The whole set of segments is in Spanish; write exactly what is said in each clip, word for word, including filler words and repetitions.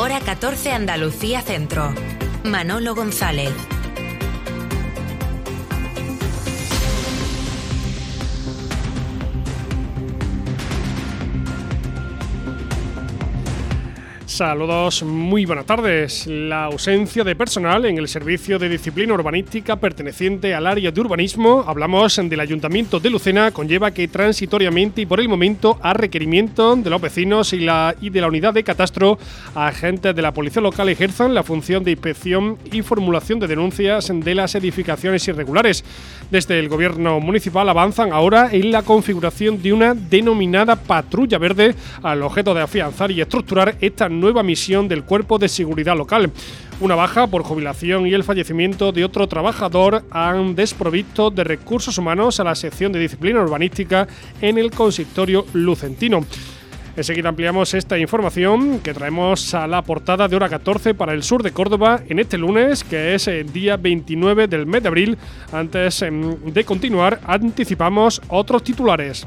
Hora catorce Andalucía Centro. Manolo González. Saludos, muy buenas tardes. La ausencia de personal en el servicio de disciplina urbanística perteneciente al área de urbanismo, hablamos del Ayuntamiento de Lucena, conlleva que transitoriamente y por el momento, a requerimiento de los vecinos y, la, y de la unidad de catastro, agentes de la policía local ejerzan la función de inspección y formulación de denuncias de las edificaciones irregulares. Desde el gobierno municipal avanzan ahora en la configuración de una denominada patrulla verde al objeto de afianzar y estructurar esta nueva misión del Cuerpo de Seguridad Local. Una baja por jubilación y el fallecimiento de otro trabajador han desprovisto de recursos humanos a la sección de disciplina urbanística en el consistorio lucentino. Enseguida ampliamos esta información que traemos a la portada de Hora catorce para el sur de Córdoba en este lunes, que es el día veintinueve del mes de abril. Antes de continuar, anticipamos otros titulares.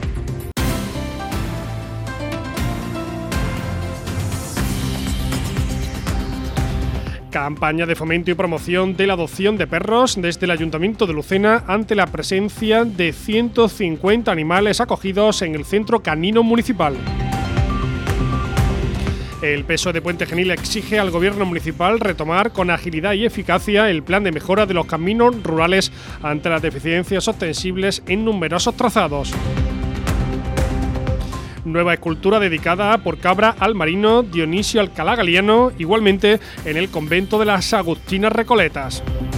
Campaña de fomento y promoción de la adopción de perros desde el Ayuntamiento de Lucena ante la presencia de ciento cincuenta animales acogidos en el centro canino municipal. El P S O E de Puente Genil exige al Gobierno municipal retomar con agilidad y eficacia el plan de mejora de los caminos rurales ante las deficiencias ostensibles en numerosos trazados. Nueva escultura dedicada por Cabra al marino Dionisio Alcalá Galiano, igualmente en el convento de las Agustinas Recoletas.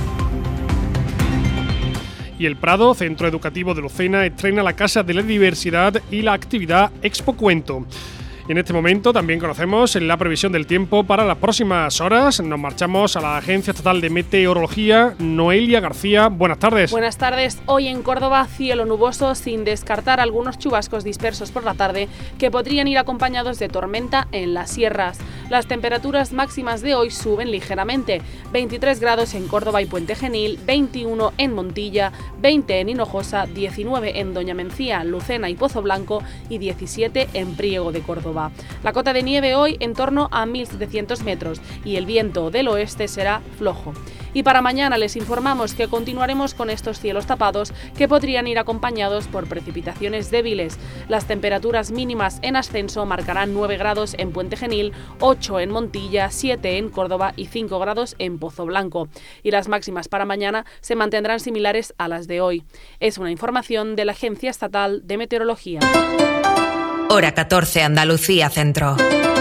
Y el Prado, Centro Educativo de Lucena, estrena la Casa de la Diversidad y la actividad Expo Cuento. Y en este momento también conocemos la previsión del tiempo para las próximas horas. Nos marchamos a la Agencia Estatal de Meteorología. Noelia García, buenas tardes. Buenas tardes. Hoy en Córdoba, cielo nuboso, sin descartar algunos chubascos dispersos por la tarde que podrían ir acompañados de tormenta en las sierras. Las temperaturas máximas de hoy suben ligeramente. veintitrés grados en Córdoba y Puente Genil, veintiuno en Montilla, veinte en Hinojosa, diecinueve en Doña Mencía, Lucena y Pozo Blanco y diecisiete en Priego de Córdoba. La cota de nieve hoy en torno a mil setecientos metros y el viento del oeste será flojo. Y para mañana les informamos que continuaremos con estos cielos tapados que podrían ir acompañados por precipitaciones débiles. Las temperaturas mínimas en ascenso marcarán nueve grados en Puente Genil, ocho en Montilla, siete en Córdoba y cinco grados en Pozo Blanco. Y las máximas para mañana se mantendrán similares a las de hoy. Es una información de la Agencia Estatal de Meteorología. Hora catorce Andalucía Centro.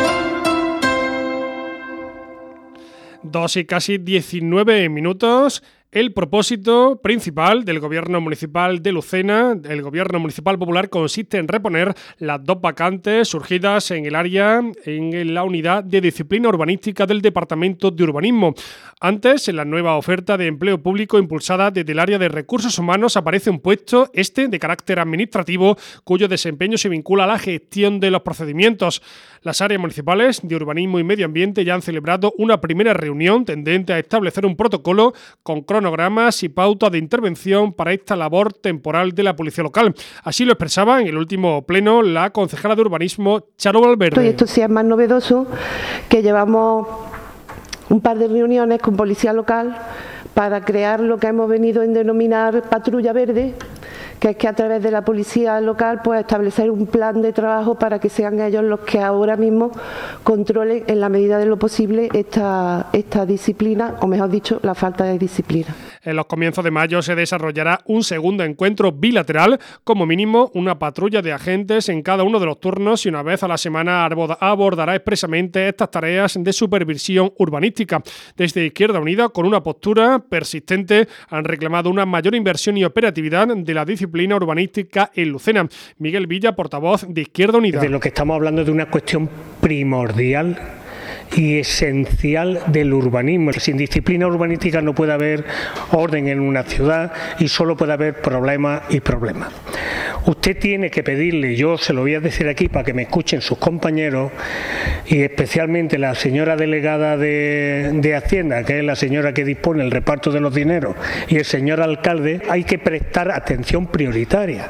Dos y casi diecinueve minutos. El propósito principal del Gobierno Municipal de Lucena, el Gobierno Municipal Popular, consiste en reponer las dos vacantes surgidas en el área, en la unidad de disciplina urbanística del Departamento de Urbanismo. Antes, en la nueva oferta de empleo público impulsada desde el área de recursos humanos, aparece un puesto, este de carácter administrativo, cuyo desempeño se vincula a la gestión de los procedimientos. Las áreas municipales de urbanismo y medio ambiente ya han celebrado una primera reunión tendente a establecer un protocolo con cronogramas y pautas de intervención para esta labor temporal de la policía local. Así lo expresaba en el último pleno la concejala de urbanismo, Charo Valverde. Y esto sí es más novedoso, que llevamos un par de reuniones con policía local para crear lo que hemos venido a denominar patrulla verde, que es que a través de la policía local pues establecer un plan de trabajo para que sean ellos los que ahora mismo controlen en la medida de lo posible esta, esta disciplina, o mejor dicho, la falta de disciplina. En los comienzos de mayo se desarrollará un segundo encuentro bilateral, como mínimo una patrulla de agentes en cada uno de los turnos y una vez a la semana abordará expresamente estas tareas de supervisión urbanística. Desde Izquierda Unida, con una postura persistente, han reclamado una mayor inversión y operatividad de la disciplina urbanística en Lucena. Miguel Villa, portavoz de Izquierda Unida. De lo que estamos hablando de una cuestión primordial y esencial del urbanismo. Sin disciplina urbanística no puede haber orden en una ciudad y solo puede haber problemas y problemas. Usted tiene que pedirle, yo se lo voy a decir aquí para que me escuchen sus compañeros y especialmente la señora delegada de, de Hacienda, que es la señora que dispone el reparto de los dineros, y el señor alcalde, hay que prestar atención prioritaria.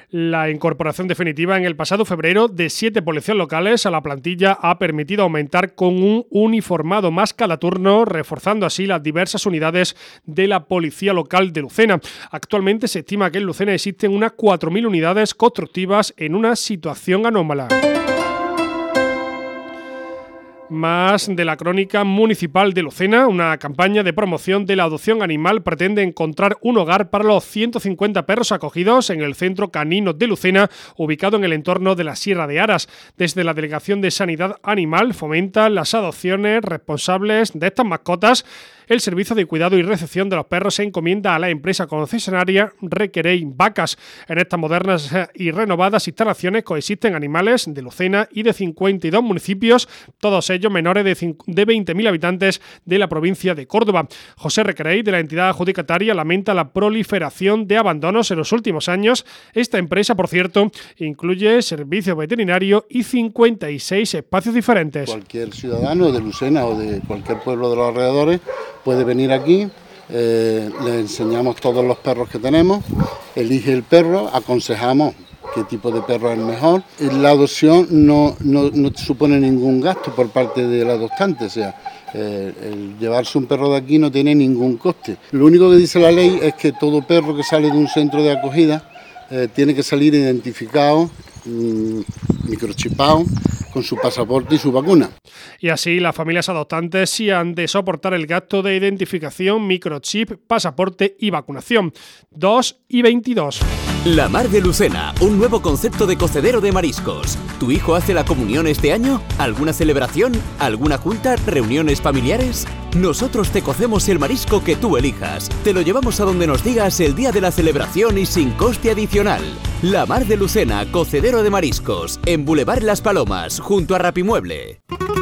La incorporación definitiva en el pasado febrero de siete policías locales a la plantilla ha permitido aumentar con un uniformado más cada turno, reforzando así las diversas unidades de la Policía Local de Lucena. Actualmente se estima que en Lucena existen unas cuatro mil unidades constructivas en una situación anómala. Más de la crónica municipal de Lucena. Una campaña de promoción de la adopción animal pretende encontrar un hogar para los ciento cincuenta perros acogidos en el Centro Canino de Lucena, ubicado en el entorno de la Sierra de Aras. Desde la Delegación de Sanidad Animal fomentan las adopciones responsables de estas mascotas. El servicio de cuidado y recepción de los perros se encomienda a la empresa concesionaria Requerey Vacas. En estas modernas y renovadas instalaciones coexisten animales de Lucena y de cincuenta y dos municipios, todos ellos menores de veinte mil habitantes de la provincia de Córdoba. José Requerey, de la entidad adjudicataria, lamenta la proliferación de abandonos en los últimos años. Esta empresa, por cierto, incluye servicio veterinario y cincuenta y seis espacios diferentes. Cualquier ciudadano de Lucena o de cualquier pueblo de los alrededores puede venir aquí, eh, le enseñamos todos los perros que tenemos, elige el perro, aconsejamos qué tipo de perro es el mejor. La adopción no, no, no supone ningún gasto por parte del adoptante, o sea, eh, el llevarse un perro de aquí no tiene ningún coste. Lo único que dice la ley es que todo perro que sale de un centro de acogida eh, tiene que salir identificado, mmm, microchipado, con su pasaporte y su vacuna. Y así las familias adoptantes sí han de soportar el gasto de identificación, microchip, pasaporte y vacunación. dos y veintidós. La Mar de Lucena, un nuevo concepto de cocedero de mariscos. ¿Tu hijo hace la comunión este año? ¿Alguna celebración? ¿Alguna junta? ¿Reuniones familiares? Nosotros te cocemos el marisco que tú elijas. Te lo llevamos a donde nos digas el día de la celebración y sin coste adicional. La Mar de Lucena, cocedero de mariscos, en Boulevard Las Palomas, junto a Rapimueble.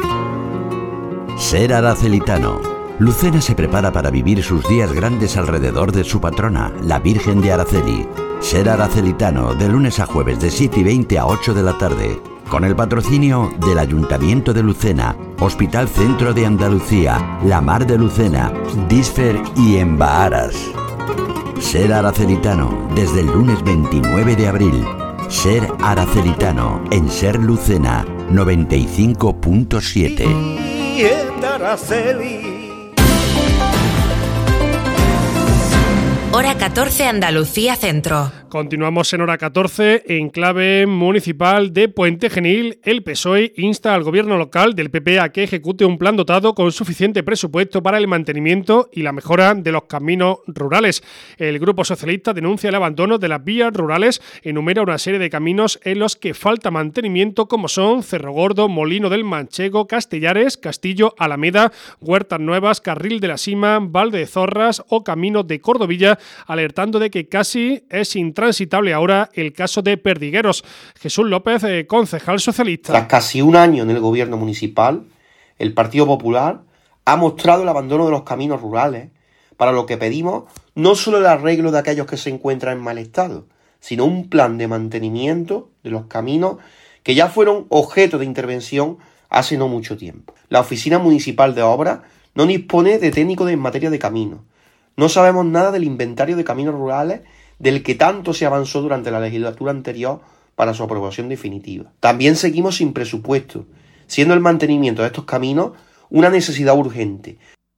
Ser aracelitano. Lucena se prepara para vivir sus días grandes alrededor de su patrona, la Virgen de Araceli. Ser aracelitano, de lunes a jueves de siete y veinte a ocho de la tarde. Con el patrocinio del Ayuntamiento de Lucena, Hospital Centro de Andalucía, La Mar de Lucena, Disfer y Embaaras. Ser aracelitano, desde el lunes veintinueve de abril. Ser aracelitano, en Ser Lucena, noventa y cinco punto siete. Hora catorce, Andalucía Centro. Continuamos en hora catorce, en clave municipal de Puente Genil. El P S O E insta al gobierno local del P P a que ejecute un plan dotado con suficiente presupuesto para el mantenimiento y la mejora de los caminos rurales. El Grupo Socialista denuncia el abandono de las vías rurales, enumera una serie de caminos en los que falta mantenimiento, como son Cerro Gordo, Molino del Manchego, Castellares, Castillo, Alameda, Huertas Nuevas, Carril de la Sima, Valde de Zorras o Camino de Cordovilla, alertando de que casi es intransitable ahora el caso de Perdigueros. Jesús López, eh, concejal socialista. Tras casi un año en el gobierno municipal, el Partido Popular ha mostrado el abandono de los caminos rurales, para lo que pedimos no solo el arreglo de aquellos que se encuentran en mal estado, sino un plan de mantenimiento de los caminos que ya fueron objeto de intervención hace no mucho tiempo. La Oficina Municipal de Obras no dispone de técnicos en materia de caminos. No sabemos nada del inventario de caminos rurales del que tanto se avanzó durante la legislatura anterior para su aprobación definitiva. También seguimos sin presupuesto, siendo el mantenimiento de estos caminos una necesidad urgente.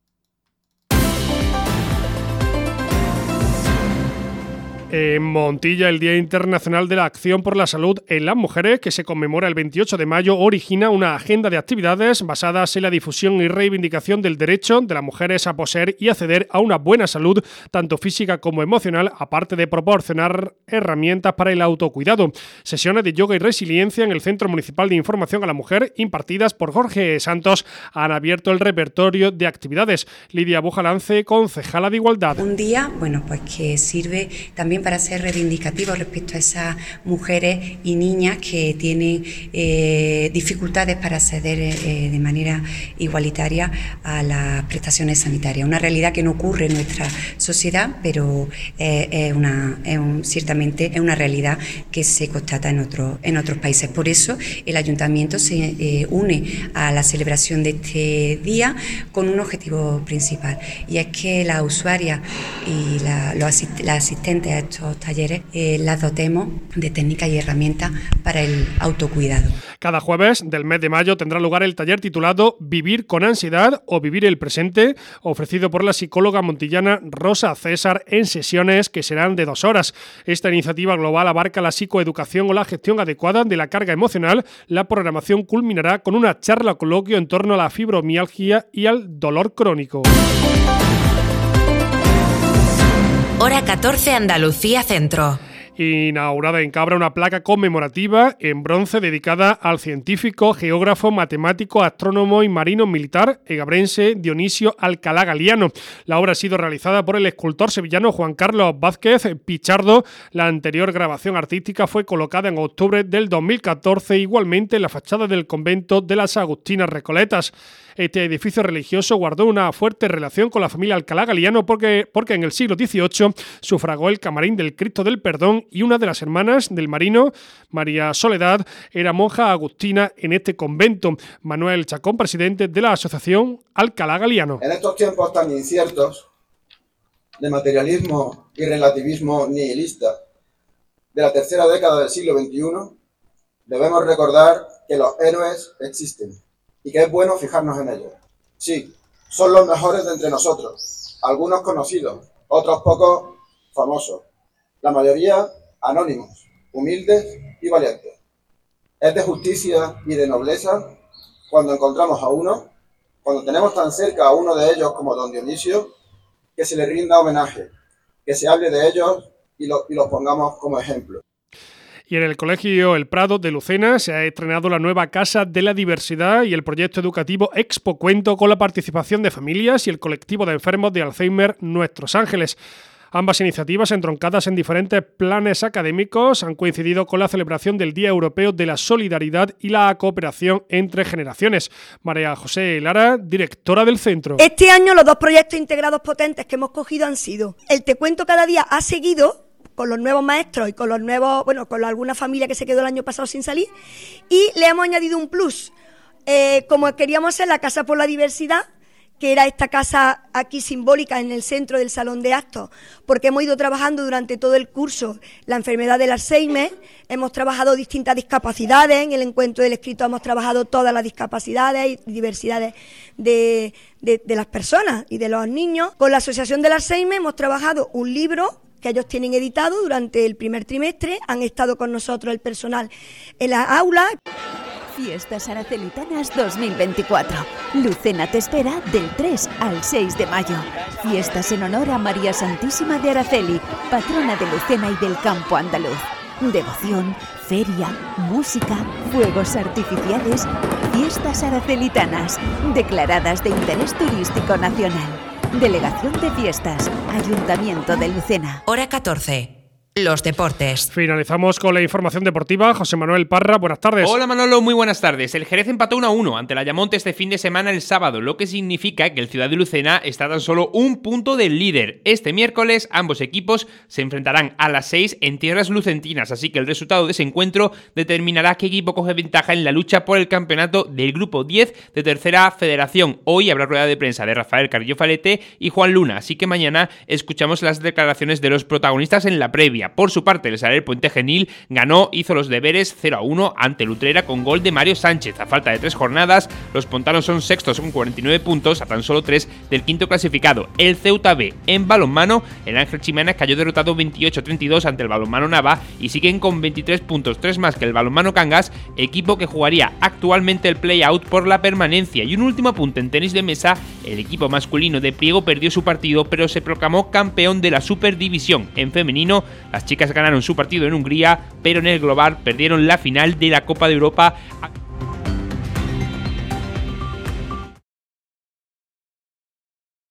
En Montilla, el Día Internacional de la Acción por la Salud en las Mujeres, que se conmemora el veintiocho de mayo, origina una agenda de actividades basadas en la difusión y reivindicación del derecho de las mujeres a poseer y acceder a una buena salud, tanto física como emocional, aparte de proporcionar herramientas para el autocuidado. Sesiones de yoga y resiliencia en el Centro Municipal de Información a la Mujer, impartidas por Jorge Santos, han abierto el repertorio de actividades. Lidia Bujalance, concejala de Igualdad. Un día, bueno, pues que sirve también para ser reivindicativo respecto a esas mujeres y niñas que tienen eh, dificultades para acceder eh, de manera igualitaria a las prestaciones sanitarias. Una realidad que no ocurre en nuestra sociedad, pero eh, es una, es un, ciertamente es una realidad que se constata en, otro, en otros países. Por eso el Ayuntamiento se eh, une a la celebración de este día con un objetivo principal, y es que las usuarias y la, los asist- las asistentes a estos estos talleres eh, las dotemos de técnicas y herramientas para el autocuidado. Cada jueves del mes de mayo tendrá lugar el taller titulado Vivir con ansiedad o vivir el presente, ofrecido por la psicóloga montillana Rosa César en sesiones que serán de dos horas. Esta iniciativa global abarca la psicoeducación o la gestión adecuada de la carga emocional. La programación culminará con una charla o coloquio en torno a la fibromialgia y al dolor crónico. Hora catorce, Andalucía Centro. Inaugurada en Cabra una placa conmemorativa en bronce dedicada al científico, geógrafo, matemático, astrónomo y marino militar egabrense Dionisio Alcalá Galiano. La obra ha sido realizada por el escultor sevillano Juan Carlos Vázquez Pichardo. La anterior grabación artística fue colocada en octubre del dos mil catorce, igualmente en la fachada del convento de las Agustinas Recoletas. Este edificio religioso guardó una fuerte relación con la familia Alcalá Galiano porque, porque en el siglo dieciocho sufragó el camarín del Cristo del Perdón y una de las hermanas del marino, María Soledad, era monja agustina en este convento. Manuel Chacón, presidente de la asociación Alcalá Galiano. En estos tiempos tan inciertos de materialismo y relativismo nihilista de la tercera década del siglo veintiuno, debemos recordar que los héroes existen y que es bueno fijarnos en ellos. Sí, son los mejores de entre nosotros, algunos conocidos, otros pocos famosos, la mayoría anónimos, humildes y valientes. Es de justicia y de nobleza cuando encontramos a uno, cuando tenemos tan cerca a uno de ellos como don Dionisio, que se le rinda homenaje, que se hable de ellos y, lo, y los pongamos como ejemplo. Y en el Colegio El Prado de Lucena se ha estrenado la nueva Casa de la Diversidad y el proyecto educativo Expo Cuento con la participación de familias y el colectivo de enfermos de Alzheimer Nuestros Ángeles. Ambas iniciativas, entroncadas en diferentes planes académicos, han coincidido con la celebración del Día Europeo de la Solidaridad y la Cooperación entre Generaciones. María José Lara, directora del centro. Este año los dos proyectos integrados potentes que hemos cogido han sido el Te Cuento Cada Día ha seguido con los nuevos maestros y con los nuevos, bueno, con alguna familia que se quedó el año pasado sin salir, y le hemos añadido un plus, eh, como queríamos hacer la Casa por la Diversidad, que era esta casa aquí simbólica en el centro del salón de actos, porque hemos ido trabajando durante todo el curso la enfermedad del Alzheimer, hemos trabajado distintas discapacidades, en el encuentro del escrito hemos trabajado todas las discapacidades y diversidades de, de, de las personas y de los niños. Con la Asociación del Alzheimer hemos trabajado un libro que ellos tienen editado durante el primer trimestre, han estado con nosotros el personal en la aula. Fiestas Aracelitanas dos mil veinticuatro. Lucena te espera del tres al seis de mayo. Fiestas en honor a María Santísima de Araceli, patrona de Lucena y del campo andaluz. Devoción, feria, música, fuegos artificiales. Fiestas Aracelitanas, declaradas de interés turístico nacional. Delegación de Fiestas, Ayuntamiento de Lucena. Hora catorce. Los deportes. Finalizamos con la información deportiva. José Manuel Parra, buenas tardes. Hola Manolo, muy buenas tardes. El Jerez empató uno a uno ante la Ayamonte este fin de semana el sábado, lo que significa que el Ciudad de Lucena está tan solo un punto del líder. Este miércoles ambos equipos se enfrentarán a las seis en tierras lucentinas, así que el resultado de ese encuentro determinará qué equipo coge ventaja en la lucha por el campeonato del Grupo diez de Tercera Federación. Hoy habrá rueda de prensa de Rafael Carrillo Falete y Juan Luna, así que mañana escuchamos las declaraciones de los protagonistas en la previa. Por su parte, el Saler Puente Genil ganó, hizo los deberes cero a uno ante el Utrera con gol de Mario Sánchez. A falta de tres jornadas, los pontanos son sextos con cuarenta y nueve puntos, a tan solo tres del quinto clasificado. El Ceuta B. En balonmano, el Ángel Chimenas cayó derrotado veintiocho a treinta y dos ante el balonmano Nava y siguen con veintitrés puntos, tres más que el balonmano Cangas, equipo que jugaría actualmente el play-out por la permanencia. Y un último apunte en tenis de mesa, el equipo masculino de Priego perdió su partido, pero se proclamó campeón de la Superdivisión. En femenino, las chicas ganaron su partido en Hungría, pero en el global perdieron la final de la Copa de Europa.